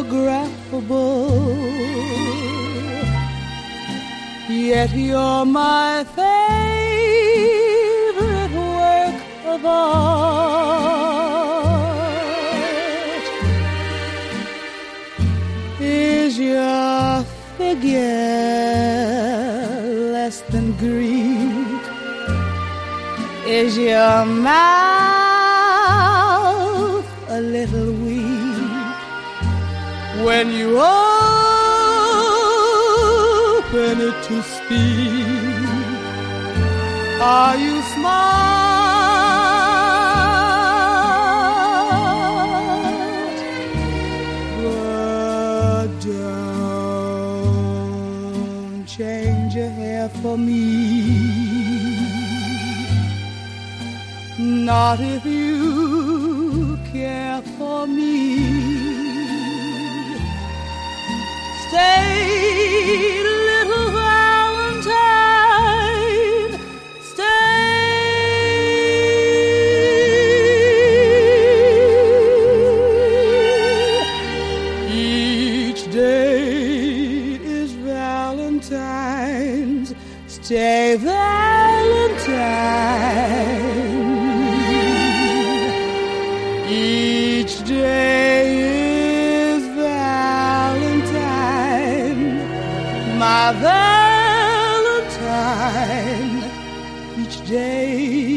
unphotographable, yet you're my favorite work of art. Is your figure less than Greek? Is your mouth a little weak when you open it to speak? Are you smart? But don't change your hair for me. Not if you care for me. Stay, little Valentine, stay. Each day is Valentine's. Stay, Valentine. Each day is Valentine, my Valentine. Each day